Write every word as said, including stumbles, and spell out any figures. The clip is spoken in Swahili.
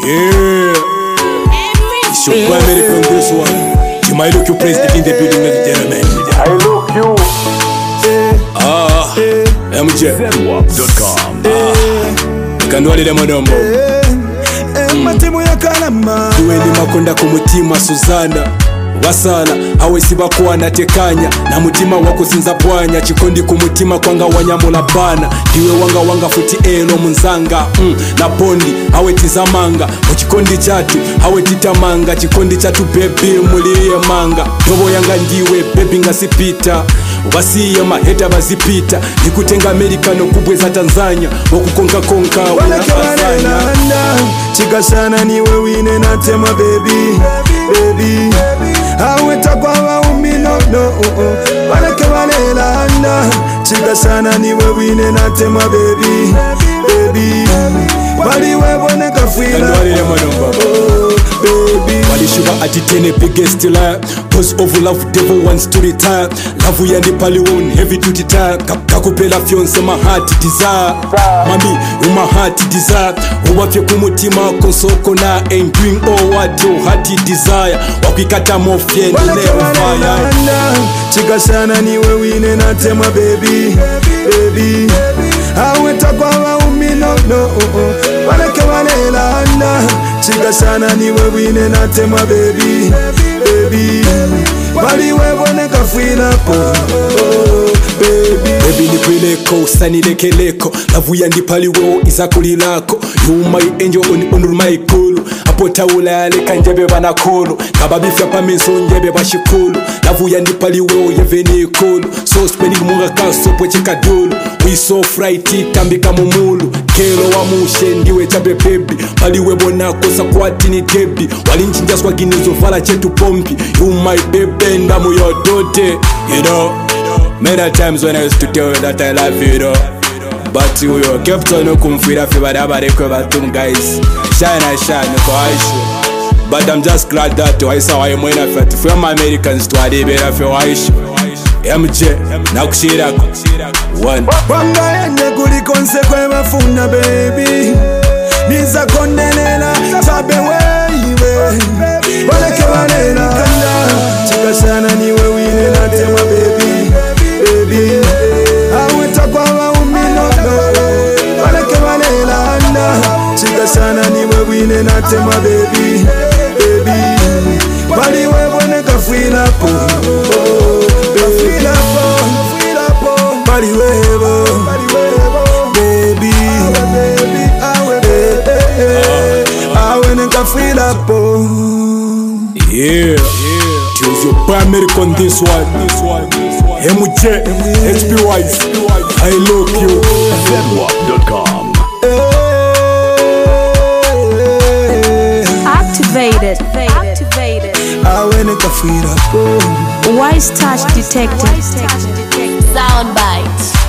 Yeah. It's your primary from this one. You might look your place in the building, ladies and gentlemen. I look you. Ah, M J Zenwap dot com. Ah, kanwali le monombo. Matimu ya kalama Duweni makonda kumutima Suzana Wasala, hawe sibakuwa natekanya na mutima wako sinza pwanya. Chikondi kumutima kwanga wanyamula bana. Diwe wanga wanga futi elo munzanga mm, na pondi, hawe tizamanga. Mchikondi chatu, hawe titamanga. Chikondi chatu baby muliye manga. Dobo yanga ndiwe baby ngasipita. Wasiye maheta bazipita. Nikutenga Amerikano kubwe za Tanzania. Wakukonga konka wanafazanya. Chika sana niwe wine na tema baby Baby Hawe takwa wa umino no Waleke walela anda Chika sana niwe wine na tema baby Baby Waliwe bone kafila Kanwali le monombo. Baby Walishuba atitene biggest liar. Pose of love devil wants to retire. Love yandi pali won heavy duty tire. Kakupela fiance my heart desire. Mami you my heart desire. Uwafye kumutima konsoko na and doing all what your heart desire. Wakwikata mofye ni never fire. Chika sana niwe wine na tema baby Baby Hawe takwa wa umino no Waleke walela anda Chika sana niwe wine na tema baby Baby Waliwe bone kafila po Baby Baby ni kwileko, sani lekeleko. Lavu yandi pali weo izakuli lako. You my angel on onur my kulu. Apo taula yale kanjebe banakulu. Kababi fyapa menso njebe bashikulu. Lavu yandi pali weo yeveni kulu. So spending munga kaso poche kadulu. We so frighty kambi kamumulu. Kelo wa mushe ndiwe chabe baby. Pali webo na kosa kwati ni debi. Walinchinja swa ginizo fala chetu pompi. You my baby ndamu yodote. You know many times when I used to tell you that I love you, you know, but you, you kept on kumfira fi badabare kwa batum guys. Shine I shine ko aisho. But I'm just glad that I saw you mwena fat from Americans to adibera fi aisho. M J nakushira one. Wanga yende kulikonse kwe bafuna baby Niza kondenela tabe weiwe Waleke walela kanda Chika sana niwe wine na tema baby Baby Hawe takwa wa umino no Waleke walela anda Chika sana niwe wine na tema baby Baby Waliwe bone kafila po Kafila po Waliwe bo Baby Awe neka fila po Yeah, choose your primary on this one. M J H P Wise, I look you. Zenwap dot com. Activated. Activated. Awe neka fila po Wise touch detected. Soundbite.